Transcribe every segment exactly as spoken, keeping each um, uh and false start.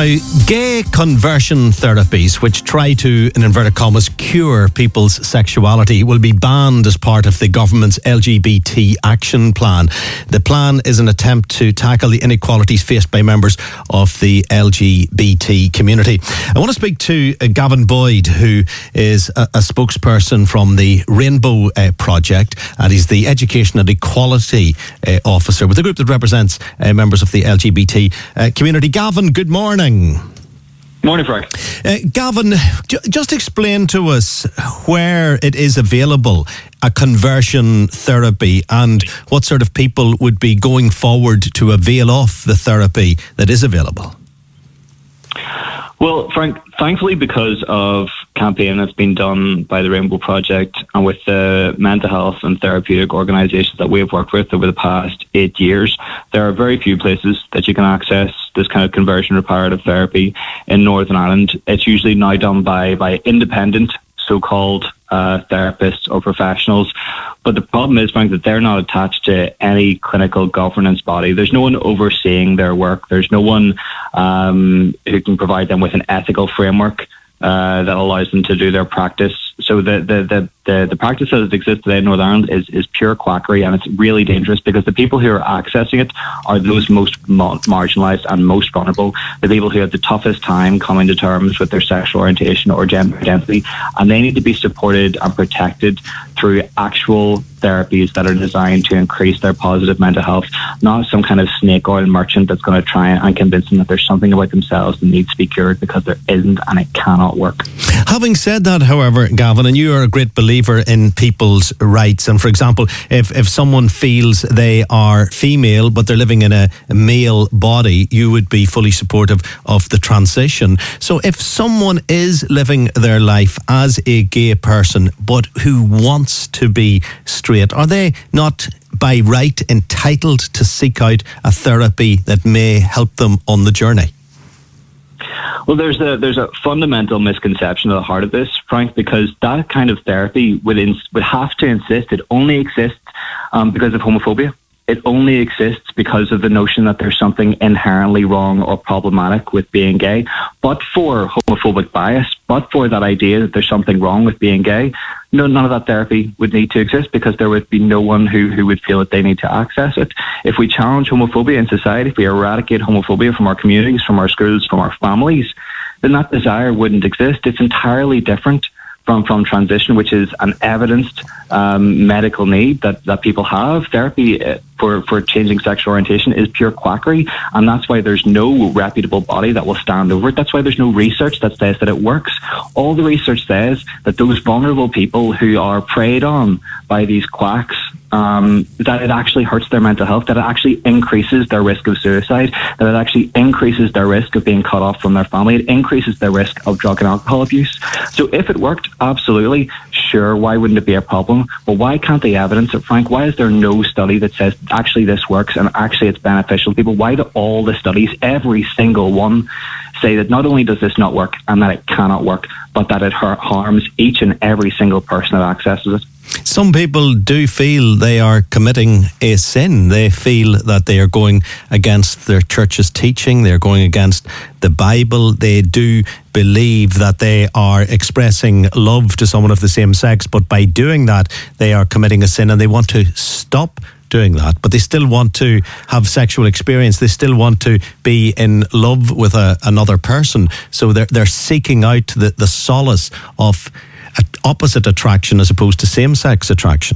Now, gay conversion therapies, which try to, in inverted commas, cure people's sexuality, will be banned as part of the government's L G B T action plan. The plan is an attempt to tackle the inequalities faced by members of the L G B T community. I want to speak to uh, Gavin Boyd, who is a, a spokesperson from the Rainbow uh, Project, and he's the Education and Equality uh, Officer with a group that represents uh, members of the L G B T uh, community. Gavin, good morning. Morning. Morning, Frank. Uh, Gavin, ju- just explain to us where it is available, a conversion therapy, and what sort of people would be going forward to avail of the therapy that is available. Well, Frank, thankfully, because of campaign that's been done by the Rainbow Project and with the mental health and therapeutic organisations that we have worked with over the past eight years, there are very few places that you can access this kind of conversion reparative therapy in Northern Ireland. It's usually now done by, by independent so-called uh, therapists or professionals. But the problem is, Frank, that they're not attached to any clinical governance body. There's no one overseeing their work. There's no one um, who can provide them with an ethical framework uh, that allows them to do their practice. So the the, the, the the practice that exists today in Northern Ireland is, is pure quackery, and it's really dangerous because the people who are accessing it are those most ma- marginalised and most vulnerable, the people who have the toughest time coming to terms with their sexual orientation or gender identity, and they need to be supported and protected through actual therapies that are designed to increase their positive mental health, not some kind of snake oil merchant that's going to try and convince them that there's something about themselves that needs to be cured, because there isn't, and it cannot work. Having said that, however, Gavin, and you are a great believer in people's rights, and for example, if, if someone feels they are female but they're living in a, a male body, you would be fully supportive of the transition. So if someone is living their life as a gay person but who wants to be straight, are they not by right entitled to seek out a therapy that may help them on the journey? Well, there's a there's a fundamental misconception at the heart of this, Frank, because that kind of therapy would ins- would have to insist it only exists um, because of homophobia. It only exists because of the notion that there's something inherently wrong or problematic with being gay. But for homophobic bias, but for that idea that there's something wrong with being gay, no, none of that therapy would need to exist, because there would be no one who, who would feel that they need to access it. If we challenge homophobia in society, if we eradicate homophobia from our communities, from our schools, from our families, then that desire wouldn't exist. It's entirely different from, from transition, which is an evidenced um, medical need that, that people have. Therapy uh, for, for changing sexual orientation is pure quackery, and that's why there's no reputable body that will stand over it. That's why there's no research that says that it works. All the research says that those vulnerable people who are preyed on by these quacks, Um, that it actually hurts their mental health, that it actually increases their risk of suicide, that it actually increases their risk of being cut off from their family, it increases their risk of drug and alcohol abuse. So if it worked, absolutely, sure, why wouldn't it be a problem? But why can't they evidence it, Frank? Why is there no study that says actually this works and actually it's beneficial to people? Why do all the studies, every single one, say that not only does this not work and that it cannot work, but that it harms each and every single person that accesses it? Some people do feel they are committing a sin. They feel that they are going against their church's teaching. They're going against the Bible. They do believe that they are expressing love to someone of the same sex, but by doing that, they are committing a sin, and they want to stop doing that, but they still want to have sexual experience. They still want to be in love with a, another person. So they're, they're seeking out the, the solace of opposite attraction as opposed to same-sex attraction.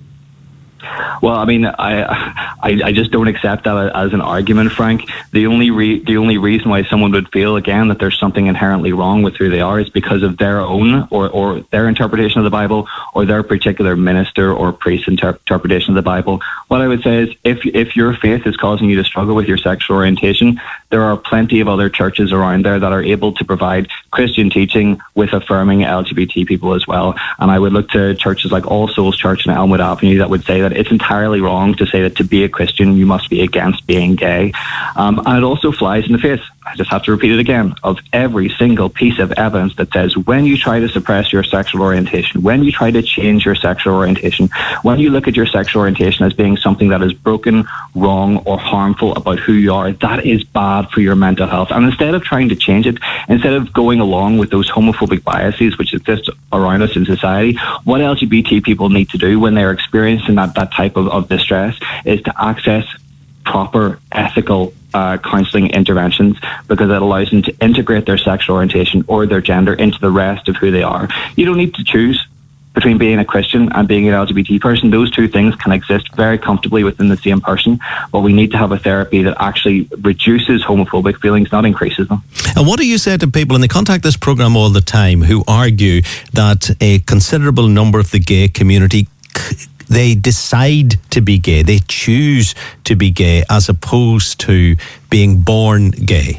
Well, I mean, I, I I just don't accept that as an argument, Frank. The only re- the only reason why someone would feel, again, that there's something inherently wrong with who they are is because of their own or, or their interpretation of the Bible, or their particular minister or priest inter- interpretation of the Bible. What I would say is, if if your faith is causing you to struggle with your sexual orientation, there are plenty of other churches around there that are able to provide Christian teaching with affirming L G B T people as well. And I would look to churches like All Souls Church in Elmwood Avenue that would say that it's entirely wrong to say that to be a Christian you must be against being gay, um, and it also flies in the face I just have to repeat it again, of every single piece of evidence that says when you try to suppress your sexual orientation, when you try to change your sexual orientation, when you look at your sexual orientation as being something that is broken, wrong, or harmful about who you are, that is bad for your mental health. And instead of trying to change it, instead of going along with those homophobic biases which exist around us in society, what L G B T people need to do when they're experiencing that, that type of, of distress is to access proper, ethical uh, counselling interventions, because it allows them to integrate their sexual orientation or their gender into the rest of who they are. You don't need to choose between being a Christian and being an L G B T person. Those two things can exist very comfortably within the same person, but we need to have a therapy that actually reduces homophobic feelings, not increases them. And what do you say to people, and they contact this programme all the time, who argue that a considerable number of the gay community, they decide to be gay, they choose to be gay as opposed to being born gay?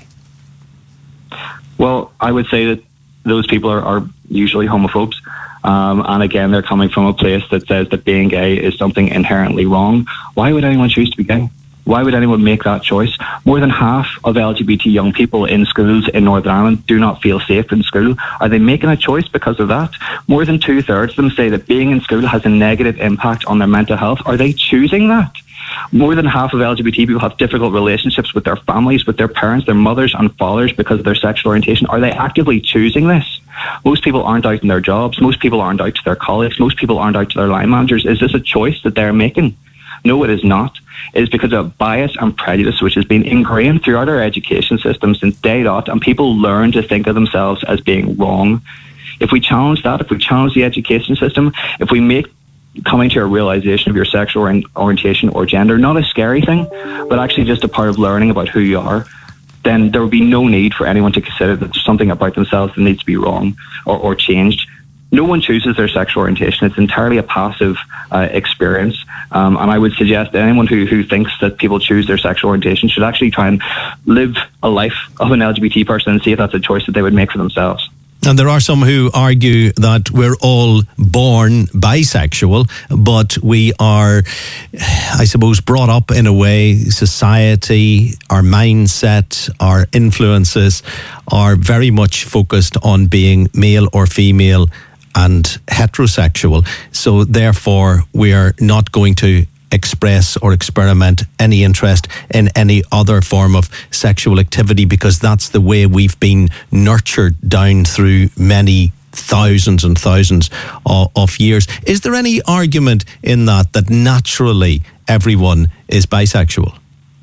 Well, I would say that those people are, are usually homophobes. Um, and again, they're coming from a place that says that being gay is something inherently wrong. Why would anyone choose to be gay? Why would anyone make that choice? More than half of L G B T young people in schools in Northern Ireland do not feel safe in school. Are they making a choice because of that? More than two-thirds of them say that being in school has a negative impact on their mental health. Are they choosing that? More than half of L G B T people have difficult relationships with their families, with their parents, their mothers and fathers because of their sexual orientation. Are they actively choosing this? Most people aren't out in their jobs. Most people aren't out to their colleagues. Most people aren't out to their line managers. Is this a choice that they're making? No, it is not. It is because of bias and prejudice which has been ingrained throughout our education system since day dot, and people learn to think of themselves as being wrong. If we challenge that, if we challenge the education system, if we make coming to a realization of your sexual orientation or gender not a scary thing, but actually just a part of learning about who you are, then there would be no need for anyone to consider that there's something about themselves that needs to be wrong or, or changed. No one chooses their sexual orientation. It's entirely a passive uh, experience. Um, and I would suggest that anyone who, who thinks that people choose their sexual orientation should actually try and live a life of an L G B T person and see if that's a choice that they would make for themselves. And there are some who argue that we're all born bisexual, but we are, I suppose, brought up in a way, society, our mindset, our influences are very much focused on being male or female and heterosexual. So therefore, we are not going to express or experiment any interest in any other form of sexual activity, because that's the way we've been nurtured down through many thousands and thousands of, of years. Is there any argument in that that naturally everyone is bisexual?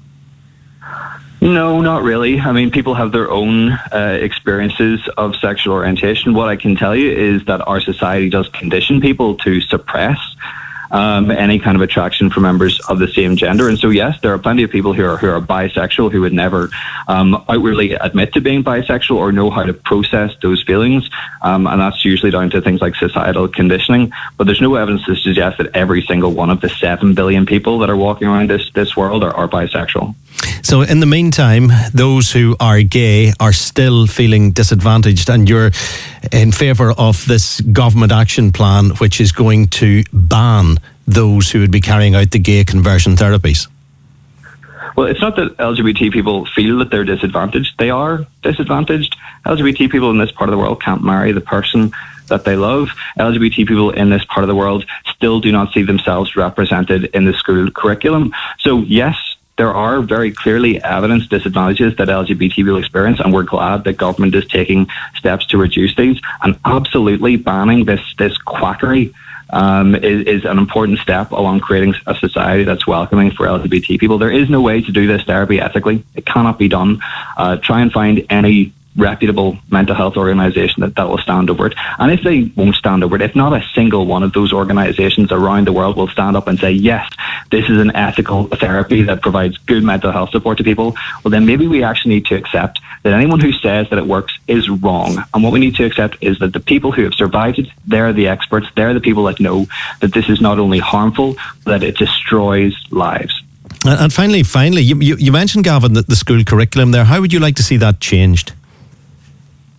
No, not really. I mean, people have their own uh, experiences of sexual orientation. What I can tell you is that our society does condition people to suppress Um, any kind of attraction for members of the same gender. And so, yes, there are plenty of people who are, who are bisexual who would never um, outwardly admit to being bisexual or know how to process those feelings. Um, and that's usually down to things like societal conditioning. But there's no evidence to suggest that every single one of the seven billion people that are walking around this, this world are, are bisexual. So in the meantime, those who are gay are still feeling disadvantaged, and you're in favour of this government action plan which is going to ban those who would be carrying out the gay conversion therapies. Well, it's not that L G B T people feel that they're disadvantaged. They are disadvantaged. L G B T people in this part of the world can't marry the person that they love. L G B T people in this part of the world still do not see themselves represented in the school curriculum. So yes, there are very clearly evidenced disadvantages that L G B T people experience, and we're glad that government is taking steps to reduce these. And absolutely banning this this quackery um, is, is an important step along creating a society that's welcoming for L G B T people. There is no way to do this therapy ethically. It cannot be done. Uh, try and find any reputable mental health organisation that, that will stand over it. And if they won't stand over it, if not a single one of those organisations around the world will stand up and say, yes, this is an ethical therapy that provides good mental health support to people, well, then maybe we actually need to accept that anyone who says that it works is wrong. And what we need to accept is that the people who have survived it, they're the experts, they're the people that know that this is not only harmful, but that it destroys lives. And finally, finally, you, you, you mentioned, Gavin, that the school curriculum there. How would you like to see that changed?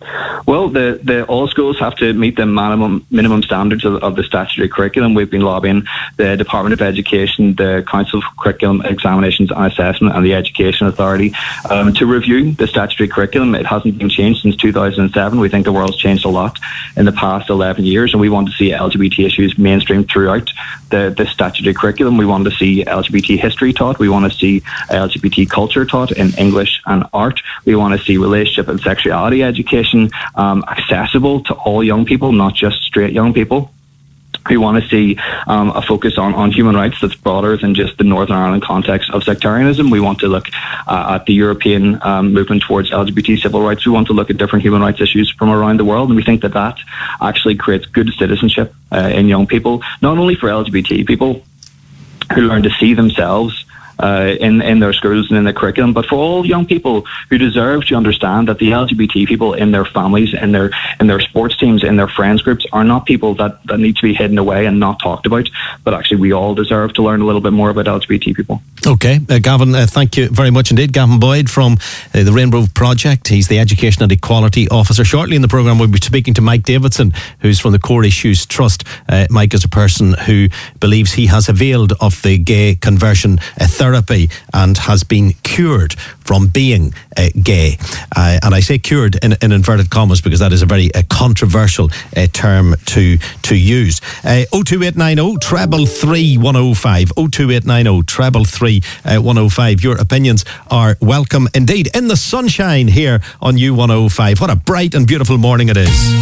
Well, the, the all schools have to meet the minimum minimum standards of, of the statutory curriculum. We've been lobbying the Department of Education, the Council for Curriculum Examinations and Assessment, and the Education Authority um, to review the statutory curriculum. It hasn't been changed since two thousand seven. We think the world's changed a lot in the past eleven years, and we want to see L G B T issues mainstreamed throughout the, the statutory curriculum. We want to see L G B T history taught. We want to see L G B T culture taught in English and art. We want to see relationship and sexuality education Um, accessible to all young people, not just straight young people. We want to see um, a focus on, on human rights that's broader than just the Northern Ireland context of sectarianism. We want to look uh, at the European um, movement towards L G B T civil rights. We want to look at different human rights issues from around the world, and we think that that actually creates good citizenship uh, in young people, not only for L G B T people who learn to see themselves Uh, in, in their schools and in the curriculum, but for all young people who deserve to understand that the L G B T people in their families, in their in their sports teams, in their friends groups are not people that, that need to be hidden away and not talked about, but actually we all deserve to learn a little bit more about L G B T people. Okay, uh, Gavin, uh, thank you very much indeed. Gavin Boyd from uh, the Rainbow Project. He's the Education and Equality Officer. Shortly in the programme we'll be speaking to Mike Davidson, who's from the Core Issues Trust. Uh, Mike is a person who believes he has availed of the gay conversion uh, therapy and has been cured from being uh, gay. Uh, and I say cured in, in inverted commas because that is a very uh, controversial uh, term to to use. Uh, oh two eight nine oh treble three one oh five. oh two eight nine oh treble three one oh five. Your opinions are welcome indeed. In the sunshine here on U one oh five. What a bright and beautiful morning it is.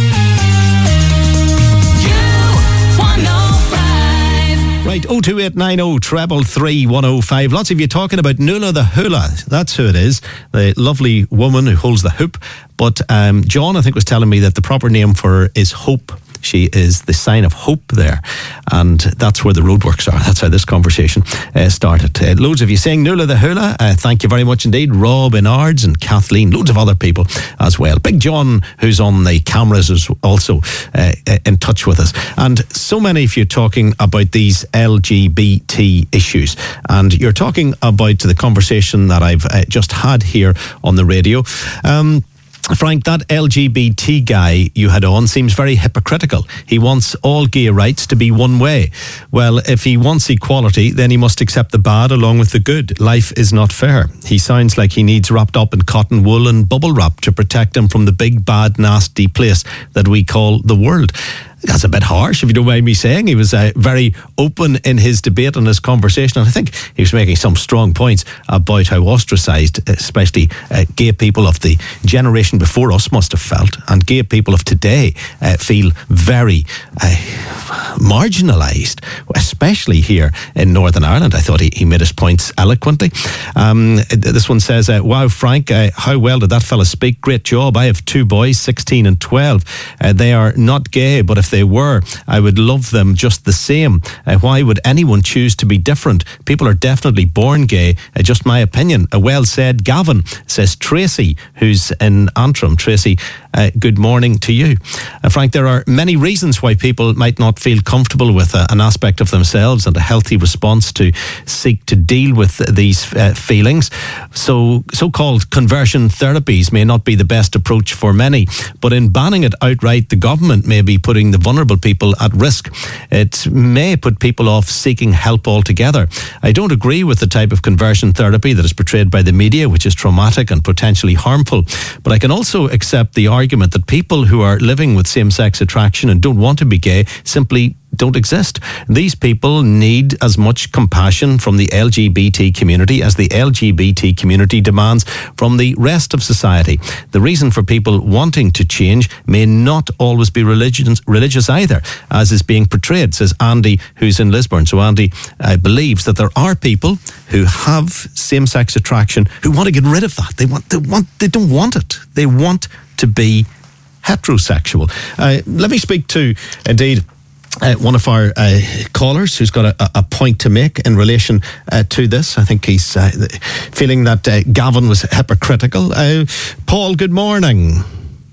Right, oh two eight nine oh treble three one oh five. Lots of you talking about Nuala the Hula. That's who it is, the lovely woman who holds the hoop. But um, John, I think, was telling me that the proper name for her is Hope. She is the sign of hope there. And that's where the roadworks are. That's how this conversation uh, started. Uh, loads of you saying Nuala the Hula. Uh, thank you very much indeed. Rob Inards and Kathleen. Loads of other people as well. Big John, who's on the cameras, is also uh, in touch with us. And so many of you talking about these L G B T issues. And you're talking about the conversation that I've uh, just had here on the radio. Um... Frank, that L G B T guy you had on seems very hypocritical. He wants all gay rights to be one way. Well, if he wants equality, then he must accept the bad along with the good. Life is not fair. He sounds like he needs wrapped up in cotton wool and bubble wrap to protect him from the big, bad, nasty place that we call the world. That's a bit harsh, if you don't mind me saying. He was uh, very open in his debate and his conversation, and I think he was making some strong points about how ostracised, especially uh, gay people of the generation before us must have felt, and gay people of today uh, feel very uh, marginalised, especially here in Northern Ireland. I thought he, he made his points eloquently. Um, this one says, uh, wow, Frank, uh, how well did that fella speak? Great job. I have two boys, sixteen and twelve. Uh, they are not gay, but if they were, I would love them just the same. Uh, why would anyone choose to be different? People are definitely born gay. Uh, just my opinion. Uh, well said, Gavin, says Tracy, who's in Antrim. Tracy, uh, good morning to you. Uh, Frank, there are many reasons why people might not feel comfortable with uh, an aspect of themselves, and a healthy response to seek to deal with these uh, feelings. So, so-called conversion therapies may not be the best approach for many, but in banning it outright, the government may be putting the vulnerable people at risk. It may put people off seeking help altogether. I don't agree with the type of conversion therapy that is portrayed by the media, which is traumatic and potentially harmful. But I can also accept the argument that people who are living with same-sex attraction and don't want to be gay simply don't exist. These people need as much compassion from the L G B T community as the L G B T community demands from the rest of society. The reason for people wanting to change may not always be religious, religious either, as is being portrayed, says Andy, who's in Lisburn. So Andy uh, believes that there are people who have same-sex attraction who want to get rid of that. They want, they want, they don't want it. They want to be heterosexual. Uh, let me speak to, indeed, Uh, one of our uh, callers who's got a, a point to make in relation uh, to this. I think he's uh, feeling that uh, Gavin was hypocritical. Uh, Paul, good morning.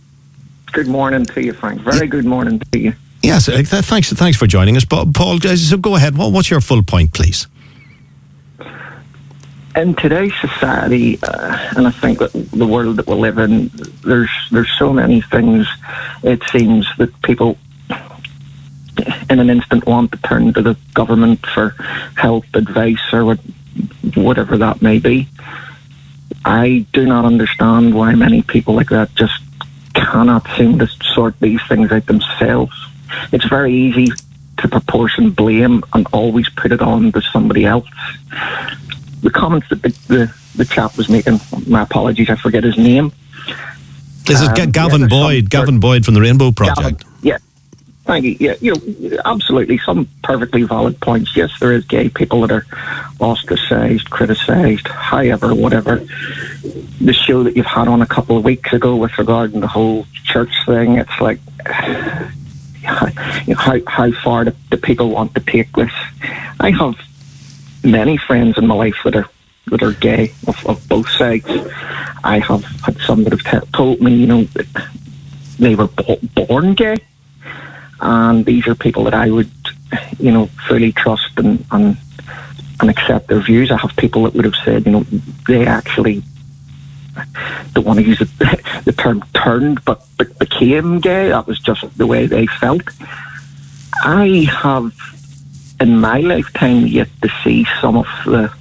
Good morning to you, Frank. Very good morning to you. Yes, uh, thanks thanks for joining us. Paul, uh, so go ahead. What, what's your full point, please? In today's society, uh, and I think that the world that we live in, there's there's so many things. It seems that people, in an instant, want to turn to the government for help, advice, or what, whatever that may be. I do not understand why many people like that just cannot seem to sort these things out themselves. It's very easy to proportion blame and always put it on to somebody else. The comments that the, the, the chap was making, my apologies, I forget his name. This is um, Gavin yeah, Boyd, Gavin Boyd from the Rainbow Project. Gavin, yeah, thank you. Yeah, you know, absolutely, some perfectly valid points. Yes, there is gay people that are ostracised, criticised, however, whatever. The show that you've had on a couple of weeks ago with regard to the whole church thing, it's like, you know, how, how far do, do people want to take this? I have many friends in my life that are that are gay of, of both sides. I have had some that have t- told me, you know, that they were bo- born gay, and these are people that I would, you know, fully trust and, and and accept their views. I have people that would have said, you know, they actually don't want to use the, the term turned, but, but became gay. That was just the way they felt. I have, in my lifetime, yet to see some of the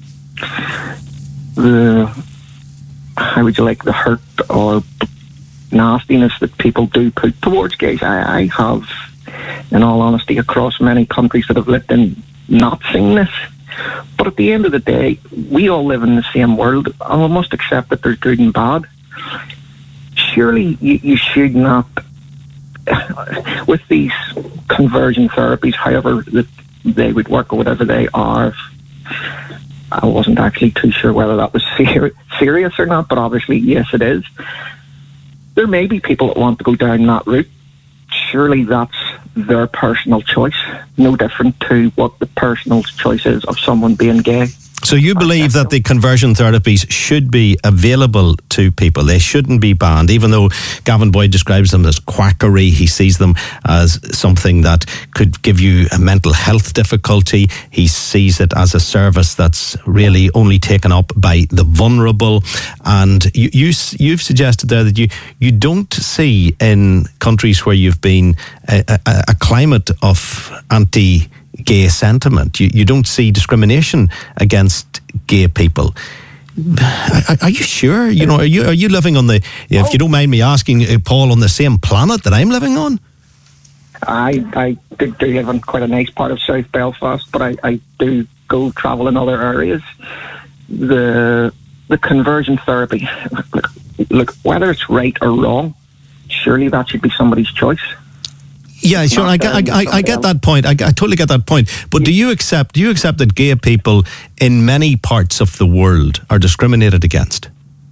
the how would you like the hurt or nastiness that people do put towards gays. I, I have, in all honesty, across many countries that have lived in, not seen this. But at the end of the day, we all live in the same world, and we must accept that there's good and bad. Surely you, you should not, with these conversion therapies, however that they would work or whatever they are. I wasn't actually too sure whether that was ser- serious or not, but obviously, yes, it is. There may be people that want to go down that route. Surely that's their personal choice, no different to what the personal choice is of someone being gay. So you believe that the conversion therapies should be available to people. They shouldn't be banned, even though Gavin Boyd describes them as quackery. He sees them as something that could give you a mental health difficulty. He sees it as a service that's really only taken up by the vulnerable. And you, you, you've suggested there that you, you don't see in countries where you've been a, a, a climate of anti gay sentiment. You, you don't see discrimination against gay people. Are, are you sure? You know, are you are you living on the, if you don't mind me asking, uh, Paul, on the same planet that I'm living on? I I do, do live in quite a nice part of South Belfast, but I, I do go travel in other areas. The the conversion therapy, look, look, whether it's right or wrong, surely that should be somebody's choice. Yeah, sure. I, I, I, I get that point. I, I totally get that point. But do you accept? Do you accept that gay people in many parts of the world are discriminated against?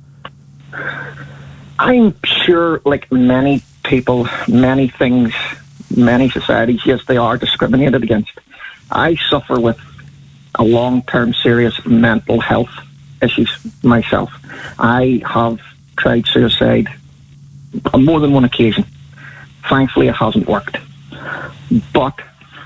I'm sure, like many people, many things, many societies, yes, they are discriminated against. I suffer with a long-term, serious mental health issues myself. I have tried suicide on more than one occasion. Thankfully, it hasn't worked. But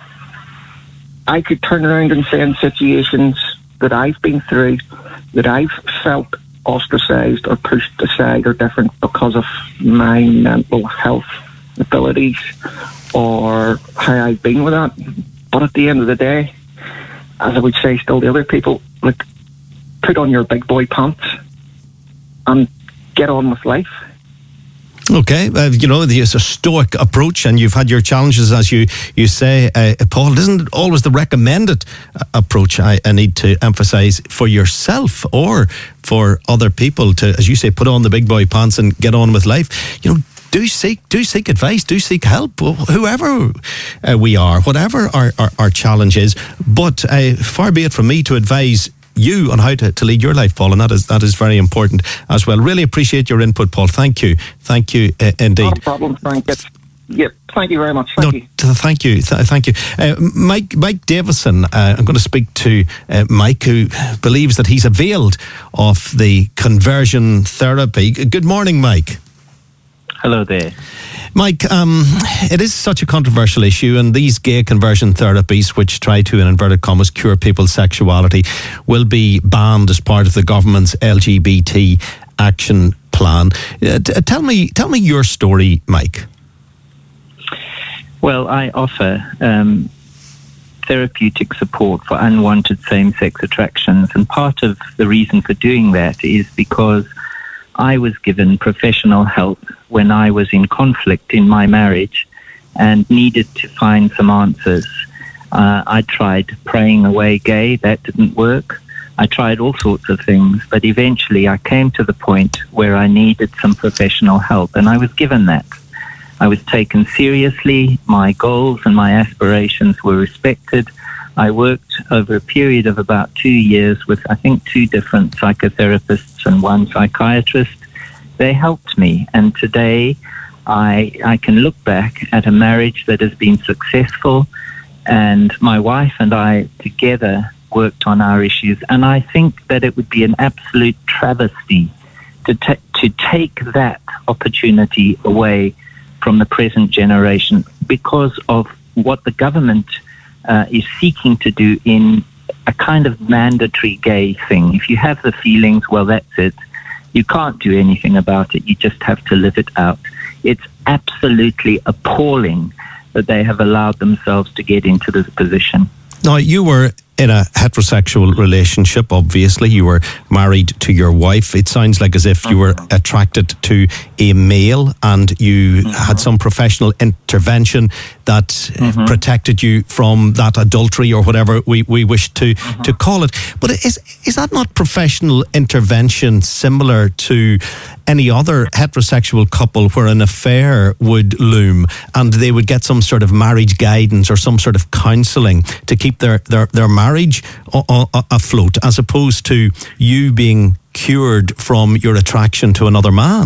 I could turn around and say in situations that I've been through, that I've felt ostracised or pushed aside or different because of my mental health abilities or how I've been with that. But at the end of the day, as I would say still to other people, like, put on your big boy pants and get on with life. Okay, uh, you know, there's a stoic approach, and you've had your challenges, as you, you say, uh, Paul. Isn't it always the recommended uh, approach I, I need to emphasise for yourself or for other people to, as you say, put on the big boy pants and get on with life? You know, do seek do seek advice, do seek help, whoever uh, we are, whatever our, our, our challenge is. But uh, far be it from me to advise you on how to, to lead your life, Paul, and that is that is very important as well. Really appreciate your input, Paul. Thank you. Thank you uh, indeed. No problem, Frank. It's, yeah, thank you very much. Thank no, you. Th- thank you. Th- thank you. Uh, Mike Mike Davison, uh, I'm going to speak to uh, Mike, who believes that he's availed of the conversion therapy. Good morning, Mike. Hello there. Mike, um, it is such a controversial issue, and these gay conversion therapies, which try to, in inverted commas, cure people's sexuality, will be banned as part of the government's L G B T action plan. Uh, t- tell me, tell me your story, Mike. Well, I offer um, therapeutic support for unwanted same-sex attractions, and part of the reason for doing that is because I was given professional help when I was in conflict in my marriage and needed to find some answers. Uh, I tried praying away gay, that didn't work. I tried all sorts of things, but eventually I came to the point where I needed some professional help, and I was given that. I was taken seriously, my goals and my aspirations were respected. I worked over a period of about two years with, I think, two different psychotherapists and one psychiatrist. They helped me, and today I, I can look back at a marriage that has been successful, and my wife and I together worked on our issues, and I think that it would be an absolute travesty to, ta- to take that opportunity away from the present generation because of what the government uh, is seeking to do in a kind of mandatory gay thing. If you have the feelings, well, that's it. You can't do anything about it. You just have to live it out. It's absolutely appalling that they have allowed themselves to get into this position. Now, you were in a heterosexual relationship, obviously. You were married to your wife. It sounds like as if you were attracted to a male, and you mm-hmm. had some professional intervention that mm-hmm. protected you from that adultery or whatever we, we wish to, mm-hmm. to call it. But is is that not professional intervention similar to any other heterosexual couple where an affair would loom and they would get some sort of marriage guidance or some sort of counselling to keep their, their, their marriage a- a- afloat, as opposed to you being cured from your attraction to another man?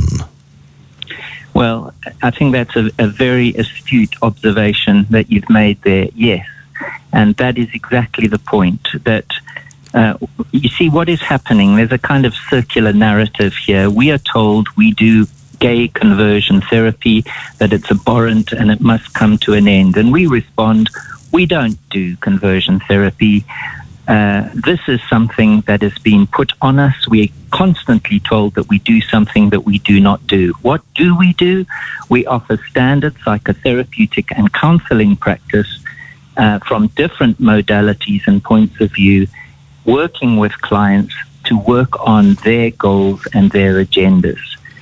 Well, I think that's a, a very astute observation that you've made there, yes. And that is exactly the point, that uh, you see what is happening. There's a kind of circular narrative here. We are told we do gay conversion therapy, that it's abhorrent and it must come to an end. And we respond, we don't do conversion therapy. Uh, this is something that has been put on us. We're constantly told that we do something that we do not do. What do we do? We offer standard psychotherapeutic and counseling practice uh, from different modalities and points of view, working with clients to work on their goals and their agendas.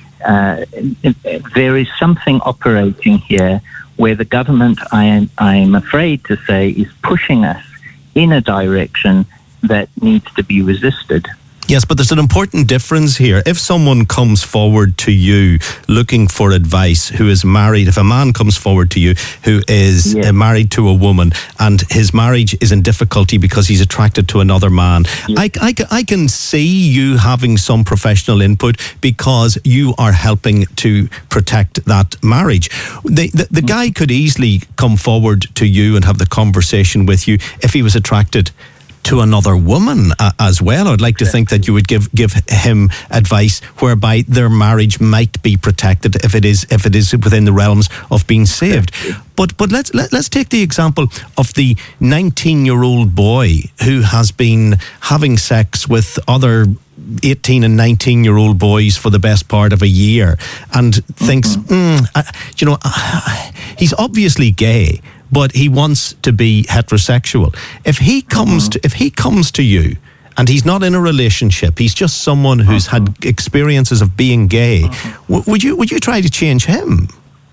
Uh, there is something operating here where the government, I am, I am afraid to say, is pushing us in a direction that needs to be resisted. Yes, but there's an important difference here. If someone comes forward to you looking for advice, who is married, if a man comes forward to you who is yes. uh, married to a woman and his marriage is in difficulty because he's attracted to another man, yes. I, I, I can see you having some professional input because you are helping to protect that marriage. The, the, the guy could easily come forward to you and have the conversation with you if he was attracted to another woman uh, as well. I'd like to think that you would give give him advice whereby their marriage might be protected if it is if it is within the realms of being saved. But but let's let, let's take the example of the nineteen-year-old boy who has been having sex with other eighteen and nineteen year old boys for the best part of a year and thinks, mm, uh, you know, uh, he's obviously gay, but he wants to be heterosexual. If he comes to, if he comes to you and he's not in a relationship, he's just someone who's had experiences of being gay, w- would you would you try to change him?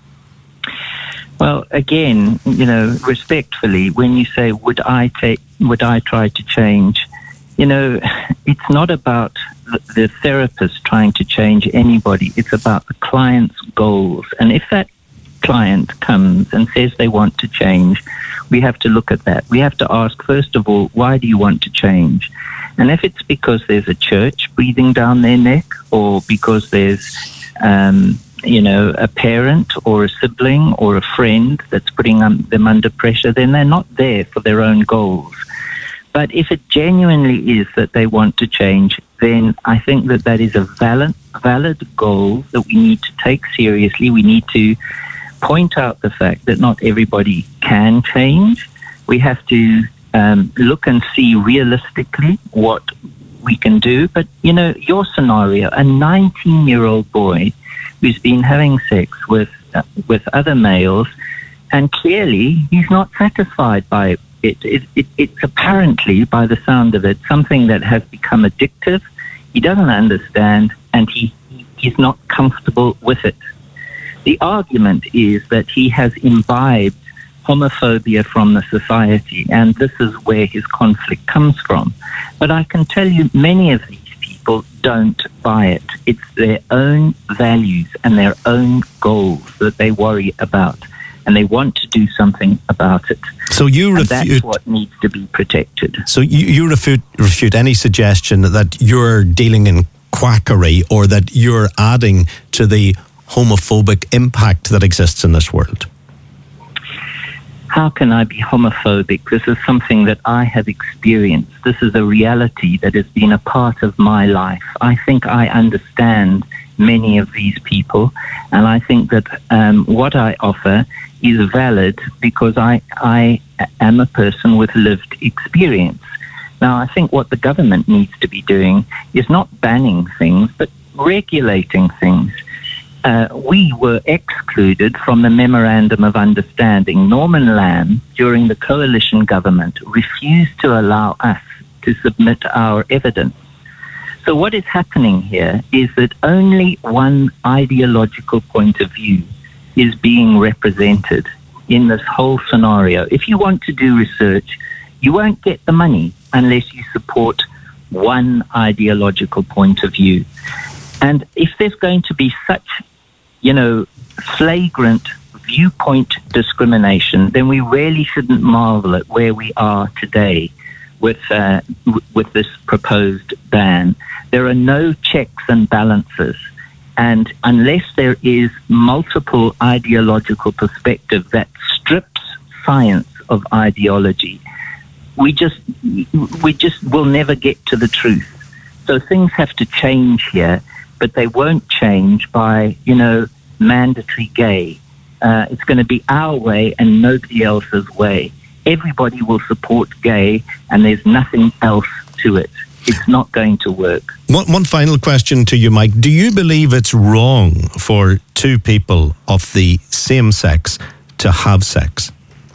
Well, again, you know, respectfully, when you say, would I take, would I try to change? You know, it's not about the, the therapist trying to change anybody. It's about the client's goals. And if that client comes and says they want to change, we have to look at that. We have to ask, first of all, why do you want to change? And if it's because there's a church breathing down their neck, or because there's, um, you know, a parent or a sibling or a friend that's putting um, them under pressure, then they're not there for their own goals. But if it genuinely is that they want to change, then I think that that is a valid, valid goal that we need to take seriously. We need to point out the fact that not everybody can change. We have to um, look and see realistically what we can do. But, you know, your scenario, a nineteen-year-old boy who's been having sex with uh, with other males, and clearly he's not satisfied by it. It, it. It's apparently, by the sound of it, something that has become addictive. He doesn't understand, and he, he's not comfortable with it. The argument is that he has imbibed homophobia from the society, and this is where his conflict comes from. But I can tell you many of these people don't buy it. It's their own values and their own goals that they worry about, and they want to do something about it. So you and refute... That's what needs to be protected. So you, you refute, refute any suggestion that you're dealing in quackery or that you're adding to the homophobic impact that exists in this world? How can I be homophobic? This is something that I have experienced. This is a reality that has been a part of my life. I think I understand many of these people, and I think that um, what I offer is valid because I, I am a person with lived experience. Now, I think what the government needs to be doing is not banning things, but regulating things. Uh, we were excluded from the Memorandum of Understanding. Norman Lamb, during the coalition government, refused to allow us to submit our evidence. So what is happening here is that only one ideological point of view is being represented in this whole scenario. If you want to do research, you won't get the money unless you support one ideological point of view. And if there's going to be such, you know, flagrant viewpoint discrimination, then we really shouldn't marvel at where we are today with uh, w- with this proposed ban. There are no checks and balances, and unless there is multiple ideological perspective that strips science of ideology, we just we just will never get to the truth. So things have to change here, but they won't change by, you know, mandatory gay. Uh, it's going to be our way and nobody else's way. Everybody will support gay, and there's nothing else to it. It's not going to work. One, one final question to you, Mike. Do you believe it's wrong for two people of the same sex to have sex?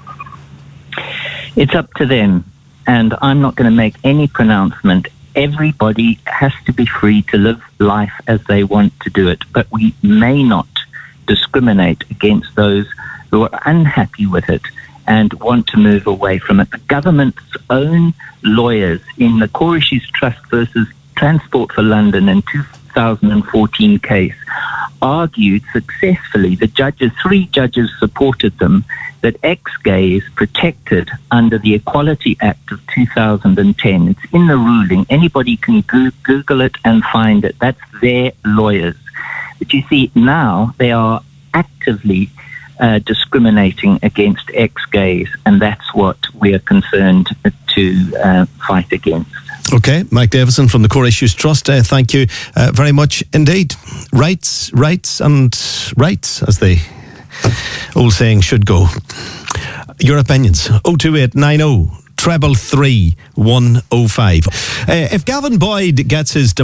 It's up to them, and I'm not going to make any pronouncement. Everybody has to be free to live life as they want to do it, but we may not discriminate against those who are unhappy with it and want to move away from it. The government's own lawyers in the Core Issues Trust versus Transport for London in two thousand fourteen case argued successfully, the judges, three judges supported them, that ex-gay is protected under the Equality Act of two thousand ten. It's in the ruling. Anybody can go- Google it and find it. That's their lawyers. But you see, now they are actively uh, discriminating against ex-gays, and that's what we are concerned to uh, fight against. Okay, Mike Davison from the Core Issues Trust. Uh, thank you uh, very much indeed. Rights, rights and rights, as the old saying should go. Your opinions, oh two eight nine oh, treble three, one oh five. Uh, if Gavin Boyd gets his